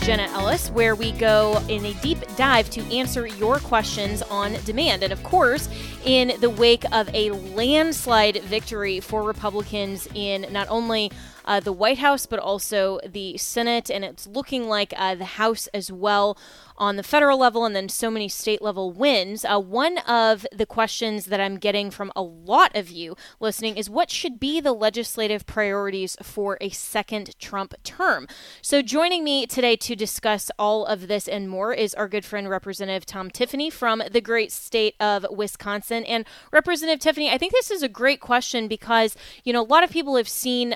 Jenna Ellis, where we go in a deep dive to answer your questions on demand. And of course, in the wake of a landslide victory for Republicans in not only the White House, but also the Senate, and it's looking like the House as well on the federal level, and then so many state level wins. One of the questions that I'm getting from a lot of you listening is what should be the legislative priorities for a second Trump term? So joining me today to discuss all of this and more is our good friend, Representative Tom Tiffany from the great state of Wisconsin. And Representative Tiffany, I think this is a great question because, you know, a lot of people have seen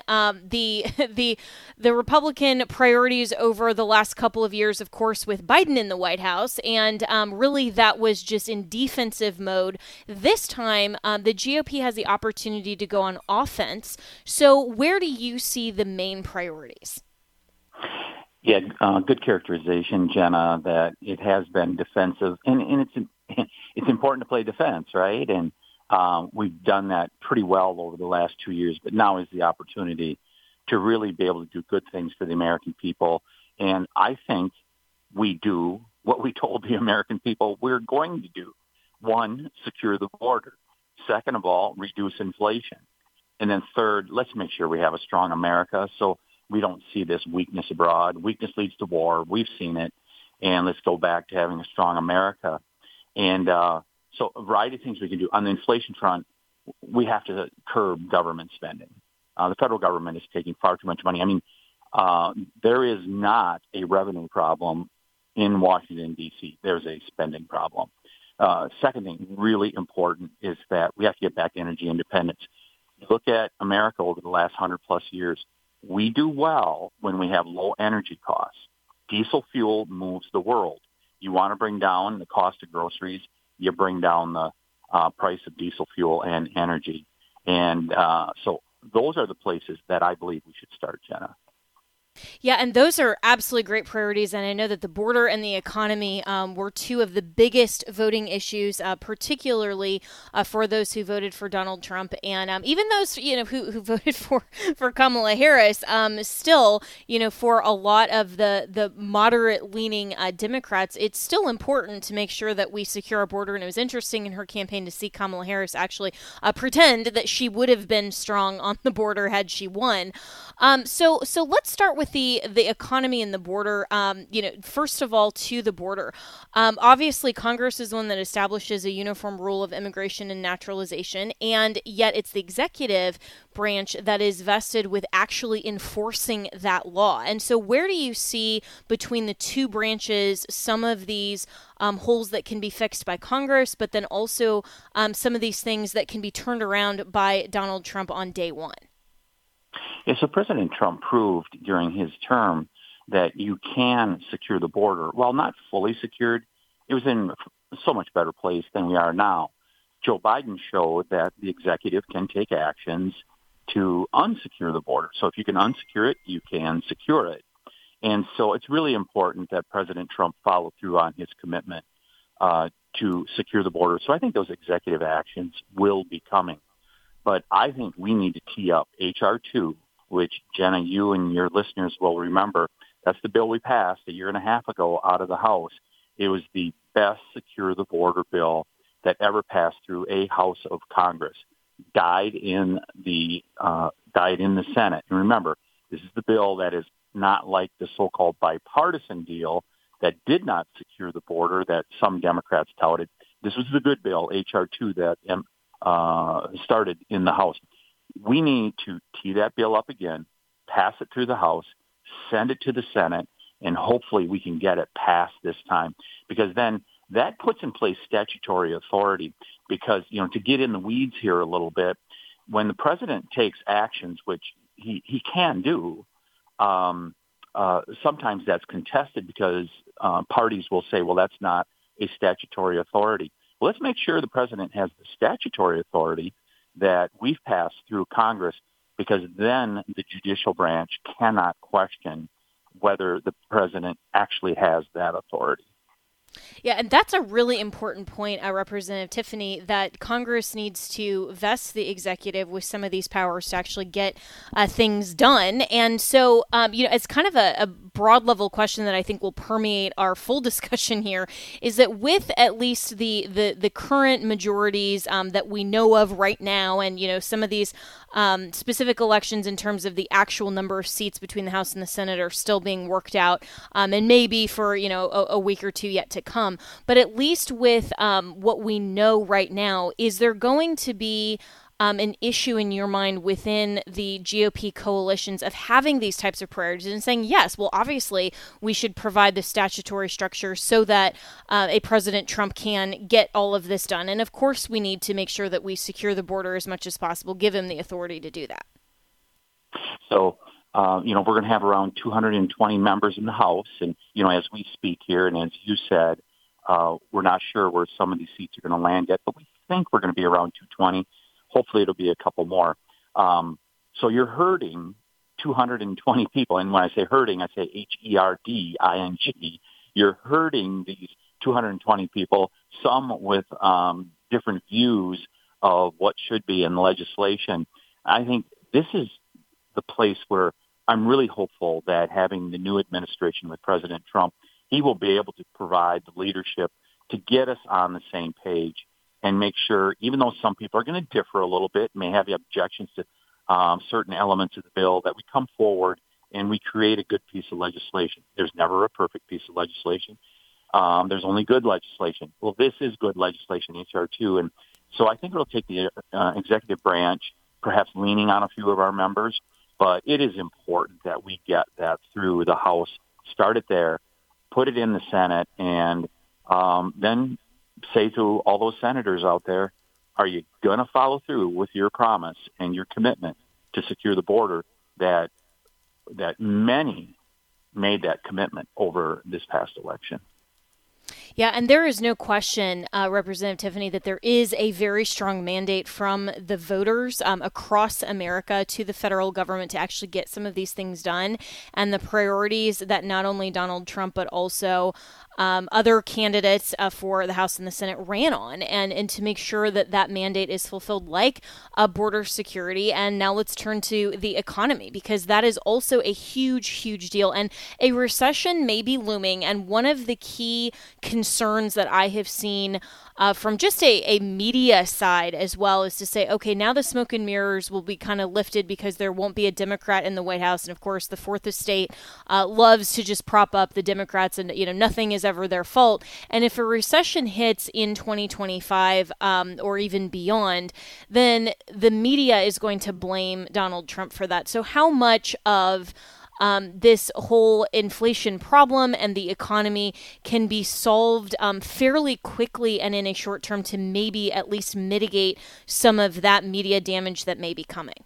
the Republican priorities over the last couple of years, of course, with Biden in the White House, and really that was just in defensive mode. This time, the GOP has the opportunity to go on offense. So where do you see the main priorities? Yeah, good characterization, Jenna, that it has been defensive, and it's important to play defense, right? And we've done that pretty well over the last 2 years, but now is the opportunity to really be able to do good things for the American people. And I think we do what we told the American people we're going to do. One, secure the border. Second of all, reduce inflation. And then third, let's make sure we have a strong America so we don't see this weakness abroad. Weakness leads to war. We've seen it. And let's go back to having a strong America. And so a variety of things we can do. On the inflation front, we have to curb government spending. The federal government is taking far too much money. I mean, there is not a revenue problem in Washington, D.C. There's a spending problem. Second thing, really important, is that we have to get back to energy independence. Look at America over the last 100-plus years. We do well when we have low energy costs. Diesel fuel moves the world. You want to bring down the cost of groceries, you bring down the price of diesel fuel and energy. And so those are the places that I believe we should start, Jenna. Yeah, and those are absolutely great priorities. And I know that the border and the economy were two of the biggest voting issues, particularly for those who voted for Donald Trump. And even those, you know, who voted for Kamala Harris, still, you know, for a lot of the moderate-leaning Democrats, it's still important to make sure that we secure our border. And it was interesting in her campaign to see Kamala Harris actually pretend that she would have been strong on the border had she won. So let's start with the economy and the border. First of all, to the border. Obviously, Congress is the one that establishes a uniform rule of immigration and naturalization, and yet it's the executive branch that is vested with actually enforcing that law. And so where do you see between the two branches some of these holes that can be fixed by Congress, but then also some of these things that can be turned around by Donald Trump on day one? Yeah, so President Trump proved during his term that you can secure the border. While not fully secured, it was in so much better place than we are now. Joe Biden showed that the executive can take actions to unsecure the border. So if you can unsecure it, you can secure it. And so it's really important that President Trump follow through on his commitment to secure the border. So I think those executive actions will be coming. But I think we need to tee up H.R. 2, which, Jenna, you and your listeners will remember. That's the bill we passed a year and a half ago out of the House. It was the best secure the border bill that ever passed through a House of Congress. Died in the Senate. And remember, this is the bill that is not like the so-called bipartisan deal that did not secure the border that some Democrats touted. This was the good bill, H.R. 2, that started in the House. We need to tee that bill up again, pass it through the House, send it to the Senate, and hopefully we can get it passed this time, because then that puts in place statutory authority. Because, you know, to get in the weeds here a little bit, when the president takes actions, which he can do, sometimes that's contested because parties will say, well, that's not a statutory authority. Well, let's make sure the president has the statutory authority that we've passed through Congress, because then the judicial branch cannot question whether the president actually has that authority. Yeah, and that's a really important point, Representative Tiffany, that Congress needs to vest the executive with some of these powers to actually get things done. And so, it's kind of a broad level question that I think will permeate our full discussion here is that with at least the current majorities that we know of right now, and, some of these specific elections in terms of the actual number of seats between the House and the Senate are still being worked out, and maybe for, a week or two yet to come. But at least with what we know right now, is there going to be an issue in your mind within the GOP coalitions of having these types of priorities and saying, yes, well, obviously we should provide the statutory structure so that a President Trump can get all of this done. And of course, we need to make sure that we secure the border as much as possible, give him the authority to do that. So, we're going to have around 220 members in the House. And, as we speak here, and as you said, we're not sure where some of these seats are going to land yet, but we think we're going to be around 220. Hopefully it'll be a couple more. So you're herding 220 people. And when I say herding, I say Herding. You're herding these 220 people, some with different views of what should be in the legislation. I think this is the place where I'm really hopeful that having the new administration with President Trump, he will be able to provide the leadership to get us on the same page and make sure, even though some people are going to differ a little bit, may have objections to certain elements of the bill, that we come forward and we create a good piece of legislation. There's never a perfect piece of legislation. There's only good legislation. Well, this is good legislation, H.R. 2. And so I think it'll take the executive branch, perhaps leaning on a few of our members, but it is important that we get that through the House, start it there, put it in the Senate, and then say to all those senators out there, are you going to follow through with your promise and your commitment to secure the border that many made that commitment over this past election? Yeah, and there is no question, Representative Tiffany, that there is a very strong mandate from the voters across America to the federal government to actually get some of these things done. And the priorities that not only Donald Trump, but also other candidates for the House and the Senate ran on, and to make sure that that mandate is fulfilled, like border security. And now let's turn to the economy, because that is also a huge, huge deal. And a recession may be looming. And one of the key concerns that I have seen from just a media side as well is to say, okay, now the smoke and mirrors will be kind of lifted because there won't be a Democrat in the White House. And of course, the Fourth Estate loves to just prop up the Democrats, and nothing is ever their fault. And if a recession hits in 2025 or even beyond, then the media is going to blame Donald Trump for that. So how much of this whole inflation problem and the economy can be solved fairly quickly and in a short term to maybe at least mitigate some of that media damage that may be coming?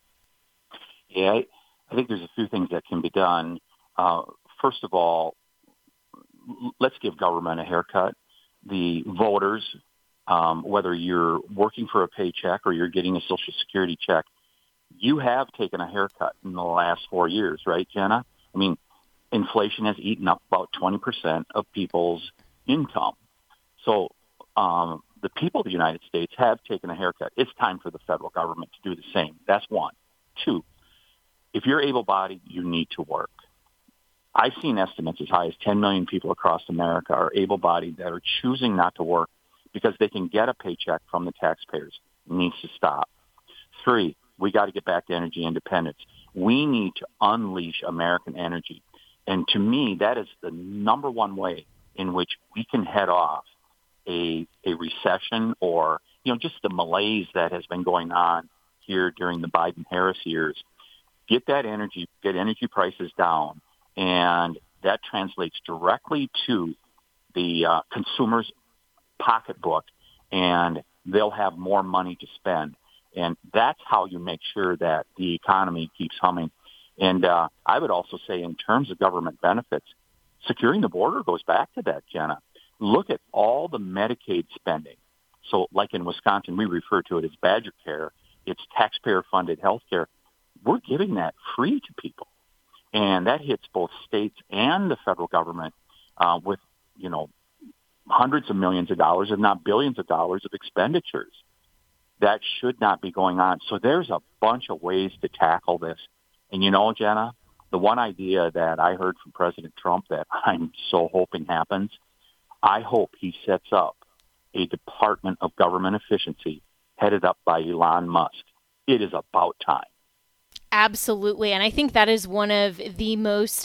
Yeah, I think there's a few things that can be done. First of all, let's give government a haircut. The voters, whether you're working for a paycheck or you're getting a Social Security check, you have taken a haircut in the last 4 years, right, Jenna? I mean, inflation has eaten up about 20% of people's income. So the people of the United States have taken a haircut. It's time for the federal government to do the same. That's one. Two, if you're able-bodied, you need to work. I've seen estimates as high as 10 million people across America are able-bodied that are choosing not to work because they can get a paycheck from the taxpayers. It needs to stop. Three, we got to get back to energy independence. We need to unleash American energy. And to me, that is the number one way in which we can head off a recession or, just the malaise that has been going on here during the Biden-Harris years. Get energy prices down, and that translates directly to the consumer's pocketbook, and they'll have more money to spend. And that's how you make sure that the economy keeps humming. And I would also say in terms of government benefits, securing the border goes back to that, Jenna. Look at all the Medicaid spending. So like in Wisconsin, we refer to it as Badger Care. It's taxpayer-funded health care. We're giving that free to people. And that hits both states and the federal government with, hundreds of millions of dollars, if not billions of dollars of expenditures. That should not be going on. So there's a bunch of ways to tackle this. And Jenna, the one idea that I heard from President Trump that I'm so hoping happens, I hope he sets up a Department of Government Efficiency headed up by Elon Musk. It is about time. Absolutely. And I think that is one of the most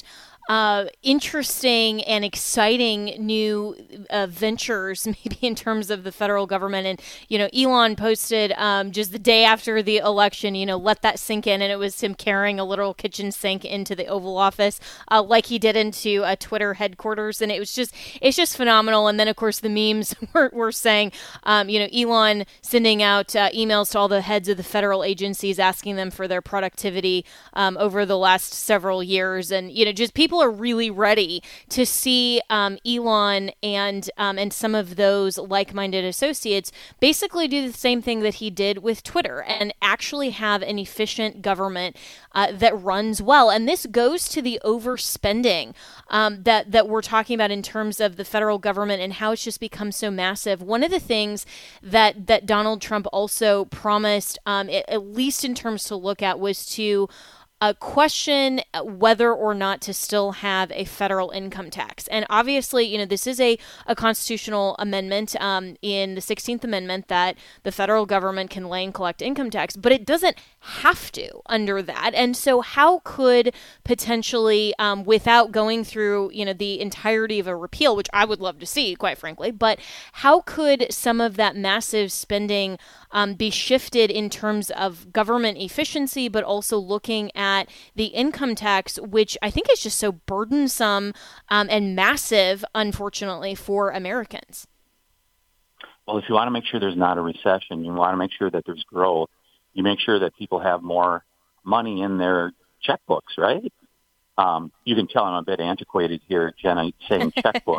interesting and exciting new ventures, maybe in terms of the federal government. And, Elon posted just the day after the election, let that sink in. And it was him carrying a little kitchen sink into the Oval Office, like he did into Twitter headquarters. And it's just phenomenal. And then, of course, the memes were saying, Elon sending out emails to all the heads of the federal agencies, asking them for their productivity over the last several years. And, just people are really ready to see Elon and some of those like-minded associates basically do the same thing that he did with Twitter and actually have an efficient government that runs well. And this goes to the overspending that we're talking about in terms of the federal government and how it's just become so massive. One of the things that Donald Trump also promised, at least in terms to look at, was to question whether or not to still have a federal income tax. And obviously, this is a constitutional amendment in the 16th Amendment that the federal government can lay and collect income tax, but it doesn't have to under that. And so how could potentially, without going through, the entirety of a repeal, which I would love to see, quite frankly, but how could some of that massive spending be shifted in terms of government efficiency, but also looking at the income tax, which I think is just so burdensome and massive, unfortunately, for Americans? Well, if you want to make sure there's not a recession, you want to make sure that there's growth, you make sure that people have more money in their checkbooks, right? You can tell I'm a bit antiquated here, Jenna, saying checkbook.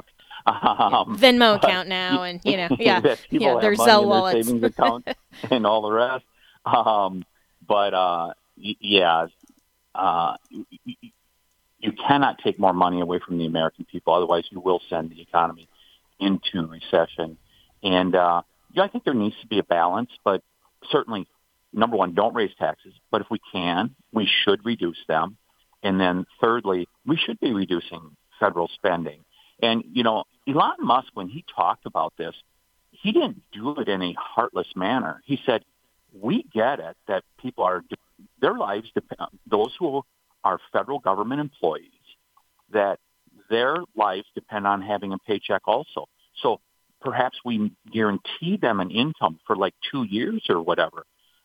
Venmo account now, and their Zelle wallets, savings account, and all the rest. You cannot take more money away from the American people. Otherwise, you will send the economy into recession. And I think there needs to be a balance. But certainly, number one, don't raise taxes. But if we can, we should reduce them. And then thirdly, we should be reducing federal spending. And, Elon Musk, when he talked about this, he didn't do it in a heartless manner. He said, we get it that people are, their lives depend, those who are federal government employees, that their lives depend on having a paycheck also. So perhaps we guarantee them an income for like 2 years or whatever.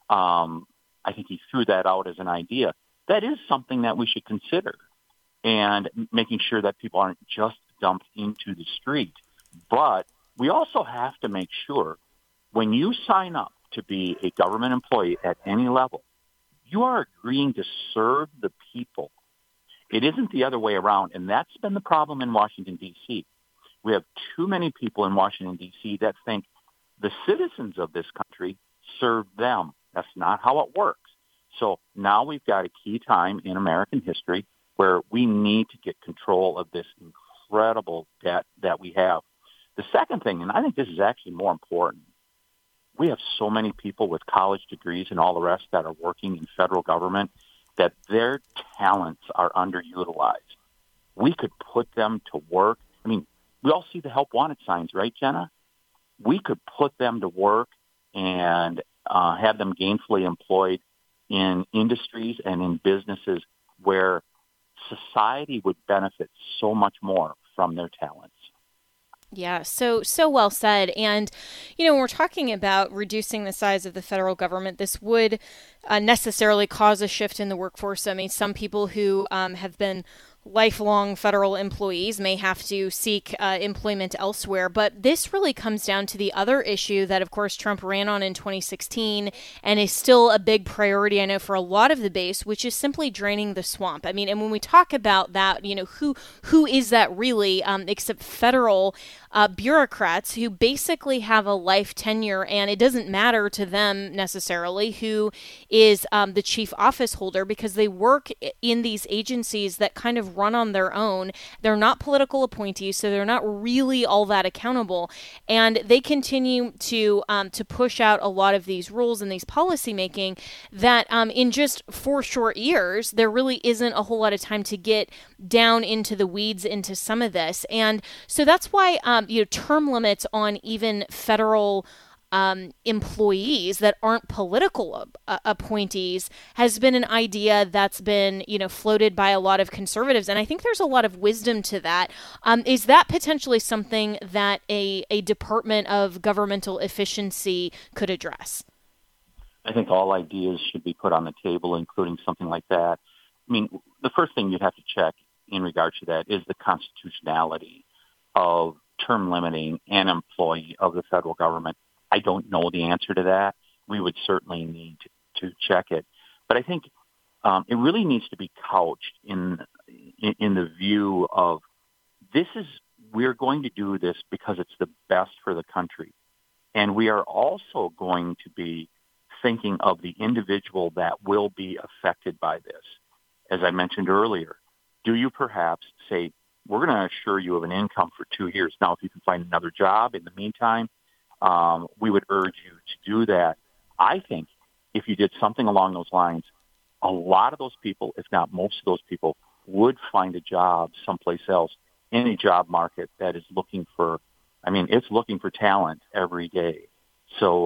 I think he threw that out as an idea. That is something that we should consider, and making sure that people aren't just dumped into the street. But we also have to make sure when you sign up to be a government employee at any level, you are agreeing to serve the people. It isn't the other way around, and that's been the problem in Washington, D.C. We have too many people in Washington, D.C. that think the citizens of this country serve them. That's not how it works. So now we've got a key time in American history where we need to get control of this incredible debt that we have. The second thing, and I think this is actually more important, we have so many people with college degrees and all the rest that are working in federal government that their talents are underutilized. We could put them to work. I mean, we all see the help wanted signs, right, Jenna? We could put them to work and have them gainfully employed in industries and in businesses where society would benefit so much more from their talents. Yeah, so well said. And, when we're talking about reducing the size of the federal government, this would necessarily cause a shift in the workforce. I mean, some people who have been lifelong federal employees may have to seek employment elsewhere. But this really comes down to the other issue that, of course, Trump ran on in 2016 and is still a big priority, I know, for a lot of the base, which is simply draining the swamp. I mean, and when we talk about that, who is that really, except federal bureaucrats who basically have a life tenure, and it doesn't matter to them necessarily who is the chief office holder, because they work in these agencies that kind of of run on their own. They're not political appointees, so they're not really all that accountable. And they continue to push out a lot of these rules and these policy making that in just 4 short years, there really isn't a whole lot of time to get down into the weeds into some of this. And so that's why term limits on even federal employees that aren't political appointees has been an idea that's been, floated by a lot of conservatives. And I think there's a lot of wisdom to that. Is that potentially something that a Department of Governmental Efficiency could address? I think all ideas should be put on the table, including something like that. I mean, the first thing you'd have to check in regards to that is the constitutionality of term limiting an employee of the federal government. I don't know the answer to that. We would certainly need to check it. But I think it really needs to be couched in the view of we're going to do this because it's the best for the country. And we are also going to be thinking of the individual that will be affected by this. As I mentioned earlier, do you perhaps say, we're going to assure you of an income for 2 years. Now, if you can find another job in the meantime, we would urge you to do that. I think if you did something along those lines, a lot of those people, if not most of those people, would find a job someplace else in a job market that is looking for, it's looking for talent every day. So,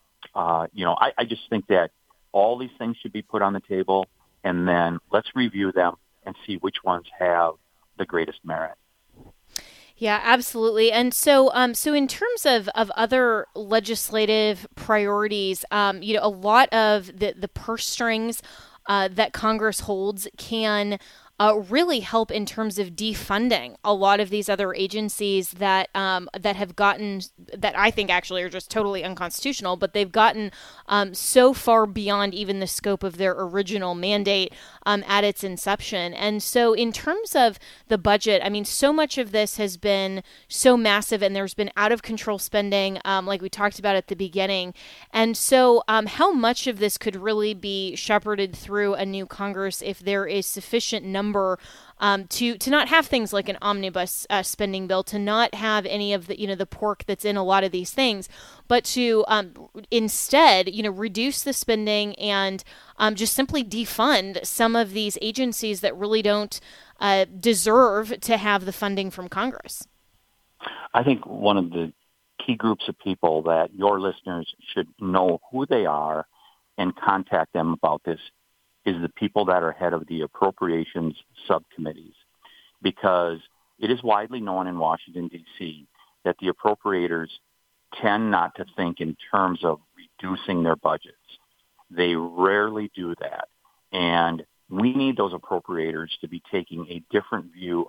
I just think that all these things should be put on the table, and then let's review them and see which ones have the greatest merit. Yeah, absolutely. And so in terms of other legislative priorities, a lot of the purse strings that Congress holds can really help in terms of defunding a lot of these other agencies that have gotten, that I think actually are just totally unconstitutional, but they've gotten so far beyond even the scope of their original mandate at its inception. And so in terms of the budget, so much of this has been so massive, and there's been out of control spending, like we talked about at the beginning. And so how much of this could really be shepherded through a new Congress if there is sufficient number to not have things like an omnibus spending bill, to not have any of the pork that's in a lot of these things, but to instead reduce the spending and just simply defund some of these agencies that really don't deserve to have the funding from Congress. I think one of the key groups of people that your listeners should know who they are and contact them about this is the people that are head of the appropriations subcommittees, because it is widely known in Washington, D.C., that the appropriators tend not to think in terms of reducing their budgets. They rarely do that. And we need those appropriators to be taking a different view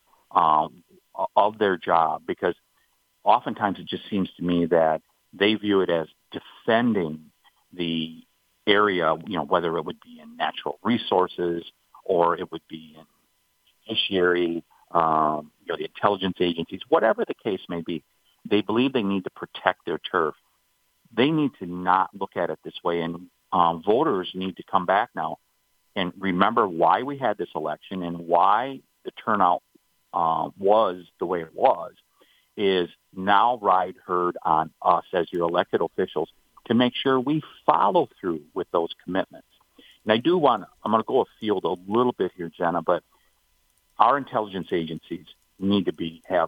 of their job, because oftentimes it just seems to me that they view it as defending the area, whether it would be in natural resources or it would be in judiciary, the intelligence agencies, whatever the case may be. They believe they need to protect their turf. They need to not look at it this way, and voters need to come back now and remember why we had this election and why the turnout was the way it was, is now ride herd on us as your elected officials to make sure we follow through with those commitments. And I'm going to go afield a little bit here, Jenna, but our intelligence agencies need to have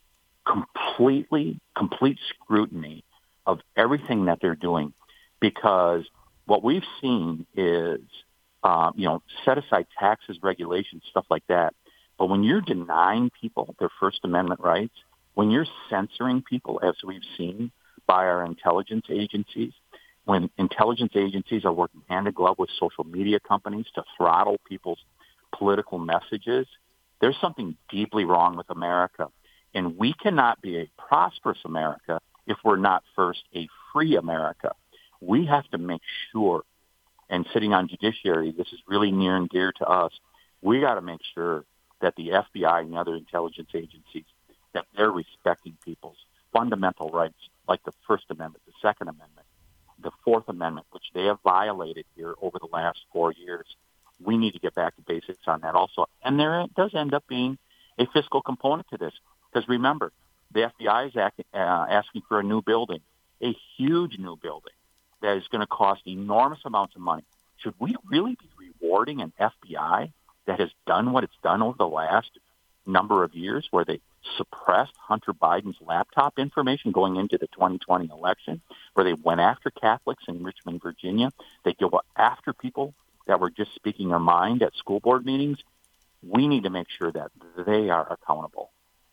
complete scrutiny of everything that they're doing, because what we've seen is, set aside taxes, regulations, stuff like that. But when you're denying people their First Amendment rights, when you're censoring people, as we've seen by our intelligence agencies, when intelligence agencies are working hand in glove with social media companies to throttle people's political messages, there's something deeply wrong with America. And we cannot be a prosperous America if we're not first a free America. We have to make sure, and sitting on judiciary, this is really near and dear to us, we got to make sure that the FBI and the other intelligence agencies, that they're respecting people's fundamental rights, like the First Amendment, the Second Amendment, the Fourth Amendment, which they have violated here over the last 4 years. we need to get back to basics on that also. And there does end up being a fiscal component to this. Because remember, the FBI is asking for a new building, a huge new building that is going to cost enormous amounts of money. Should we really be rewarding an FBI that has done what it's done over the last number of years, where they suppressed Hunter Biden's laptop information going into the 2020 election, where they went after Catholics in Richmond, Virginia? They go after people that were just speaking their mind at school board meetings? We need to make sure that they are accountable.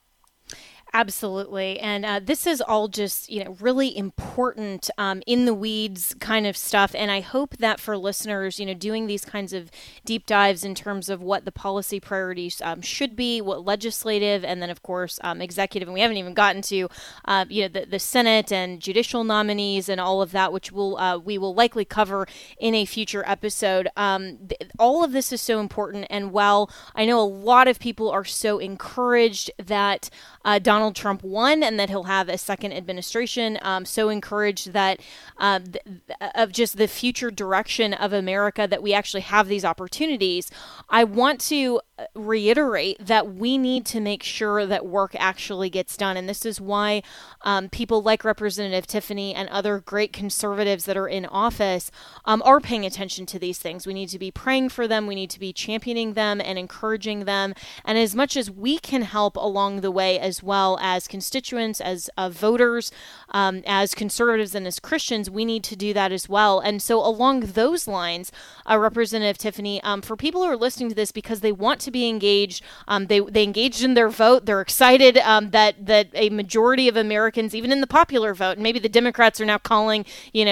Absolutely. And this is all just, really important in the weeds kind of stuff. And I hope that for listeners, doing these kinds of deep dives in terms of what the policy priorities should be, what legislative, and then, of course, executive. And we haven't even gotten to, the Senate and judicial nominees and all of that, which we will likely cover in a future episode. All of this is so important. And while I know a lot of people are so encouraged that Donald Trump won and that he'll have a second administration, so encouraged that of just the future direction of America, that we actually have these opportunities, I want to reiterate that we need to make sure that work actually gets done. And this is why people like Representative Tiffany and other great conservatives that are in office are paying attention to these things. We need to be praying for them. We need to be championing them and encouraging them. And as much as we can help along the way, as well as constituents, as voters, as conservatives and as Christians, we need to do that as well. And so along those lines, Representative Tiffany, for people who are listening to this because they want to be engaged, they engaged in their vote, they're excited that a majority of Americans, even in the popular vote, and maybe the Democrats are now calling,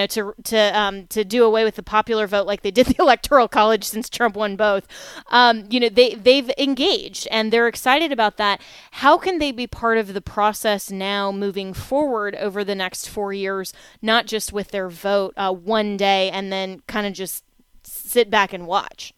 to do away with the popular vote like they did the Electoral College since Trump won both. They've engaged and they're excited about that. How can they be part of the process now moving forward over the next 4 years, not just with their vote one day and then kind of just sit back and watch?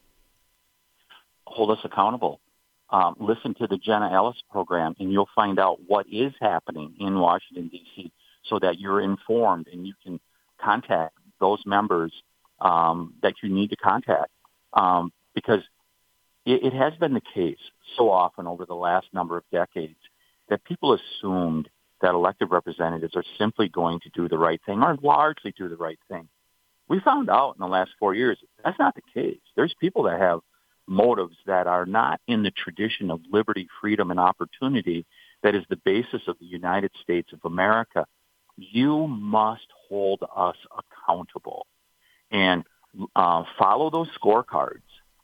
Hold us accountable. Listen to the Jenna Ellis program, and you'll find out what is happening in Washington, D.C., so that you're informed and you can contact those members that you need to contact. Because it has been the case so often over the last number of decades that people assumed that elected representatives are simply going to do the right thing or largely do the right thing. We found out in the last 4 years that's not the case. There's people that have motives that are not in the tradition of liberty, freedom, and opportunity that is the basis of the United States of America. You must hold us accountable and follow those scorecards.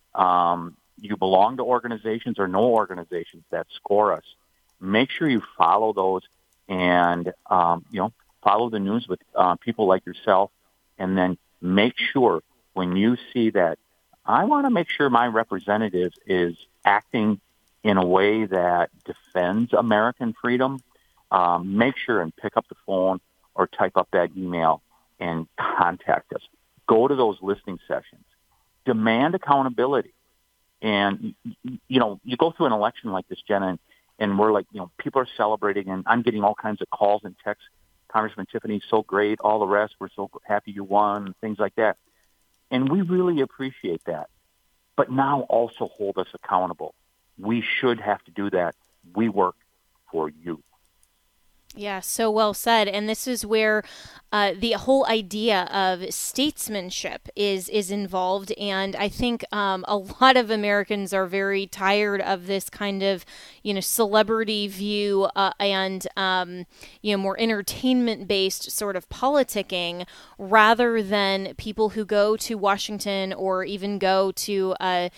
You belong to organizations or no organizations that score us. Make sure you follow those and, follow the news with people like yourself, and then make sure when you see that I want to make sure my representative is acting in a way that defends American freedom, make sure and pick up the phone or type up that email and contact us. Go to those listening sessions. Demand accountability. And, you go through an election like this, Jenna, and we're like, people are celebrating, and I'm getting all kinds of calls and texts. Congressman Tiffany, so great, all the rest, we're so happy you won, things like that. And we really appreciate that. But now also hold us accountable. We should have to do that. We work for you. Yeah, so well said. And this is where the whole idea of statesmanship is involved. And I think a lot of Americans are very tired of this kind of, celebrity view and, more entertainment-based sort of politicking, rather than people who go to Washington or even go to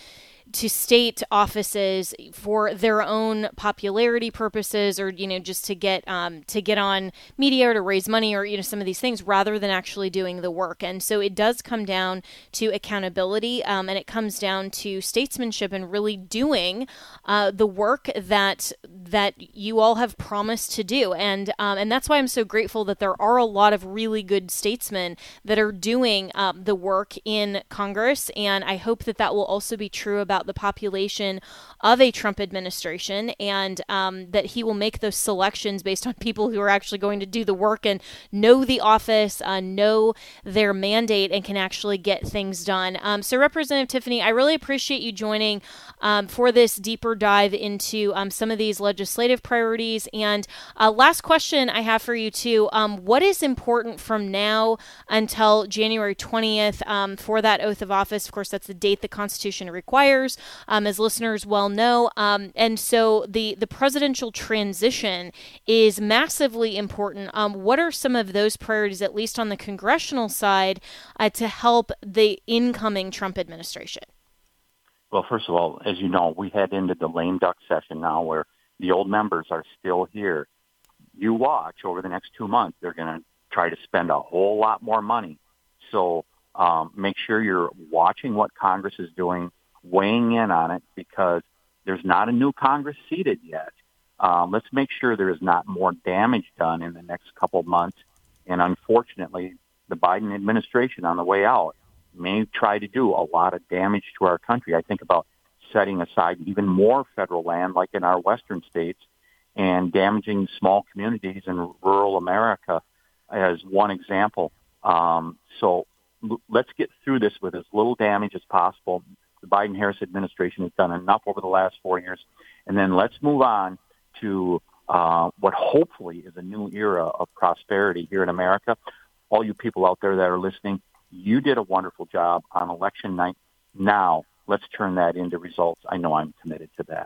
state offices for their own popularity purposes, or just to get on media or to raise money, or some of these things, rather than actually doing the work. And so it does come down to accountability, and it comes down to statesmanship and really doing the work that you all have promised to do. And that's why I'm so grateful that there are a lot of really good statesmen that are doing the work in Congress. And I hope that will also be true about about the population of a Trump administration, and that he will make those selections based on people who are actually going to do the work and know the office, know their mandate, and can actually get things done. So Representative Tiffany, I really appreciate you joining for this deeper dive into some of these legislative priorities. And last question I have for you too, what is important from now until January 20th for that oath of office? Of course, that's the date the Constitution requires, as listeners well know. And so the presidential transition is massively important. What are some of those priorities, at least on the congressional side, to help the incoming Trump administration? Well, first of all, as you know, we head into the lame duck session now where the old members are still here. You watch over the next 2 months, they're going to try to spend a whole lot more money. So make sure you're watching what Congress is doing, weighing in on it, because there's not a new Congress seated yet. Let's make sure there is not more damage done in the next couple of months. And unfortunately, the Biden administration on the way out may try to do a lot of damage to our country. I think about setting aside even more federal land, like in our western states, and damaging small communities in rural America as one example. So let's get through this with as little damage as possible. The Biden-Harris administration has done enough over the last 4 years. And then let's move on to what hopefully is a new era of prosperity here in America. All you people out there that are listening, you did a wonderful job on election night. Now, let's turn that into results. I know I'm committed to that.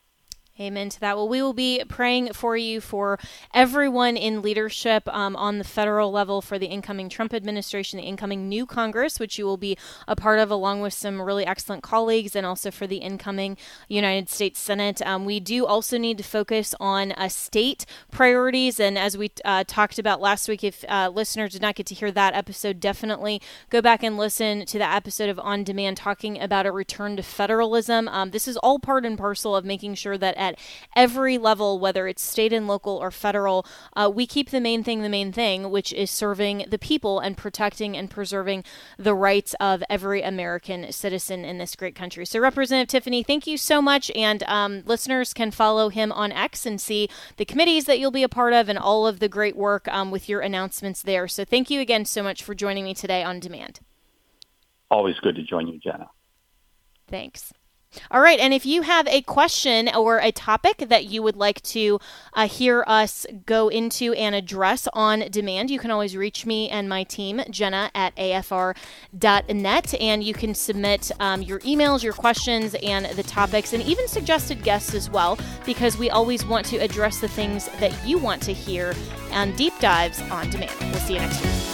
Amen to that. Well, we will be praying for you, for everyone in leadership on the federal level, for the incoming Trump administration, the incoming new Congress, which you will be a part of along with some really excellent colleagues, and also for the incoming United States Senate. We do also need to focus on state priorities. And as we talked about last week, if listeners did not get to hear that episode, definitely go back and listen to the episode of On Demand talking about a return to federalism. This is all part and parcel of making sure that at every level, whether it's state and local or federal, we keep the main thing, which is serving the people and protecting and preserving the rights of every American citizen in this great country. So Representative Tiffany, thank you so much. And listeners can follow him on X and see the committees that you'll be a part of and all of the great work with your announcements there. So thank you again so much for joining me today on Demand. Always good to join you, Jenna. Thanks. All right. And if you have a question or a topic that you would like to hear us go into and address on demand, you can always reach me and my team, Jenna, at afr.net. And you can submit your emails, your questions, and the topics, and even suggested guests as well, because we always want to address the things that you want to hear on Deep Dives on Demand. We'll see you next week.